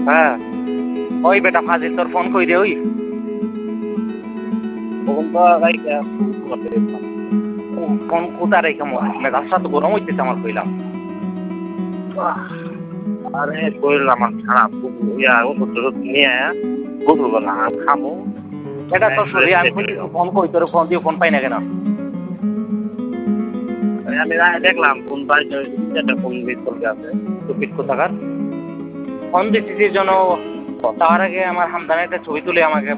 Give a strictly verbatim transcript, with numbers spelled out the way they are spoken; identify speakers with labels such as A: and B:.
A: হ্যাঁ ওই বেটা ফাজিল তোর ফোন কই রে ওই
B: তখন তো ভাই
A: ফোন কোথা রেখে মেজাজটা তো গরম হইতেছে আমার কইলাম
B: আরে শরীর আমার খারাপ ইয়া ওষুধ টষুধ নিয়ে গোসল করলাম আর খামো
A: এটা তোর শরীর আমি ফোন কই তোর ফোন দিয়ে ফোন পাই না কেন
B: আমি দেখলাম ফোন পাইছে তিনটা ফোন মিস করতে আছে
A: টুপিট কোথাকার ফোন দিচ্ছিস জন্য তার আগে আমার হামদানের একটা ছবি তুলে আমাকে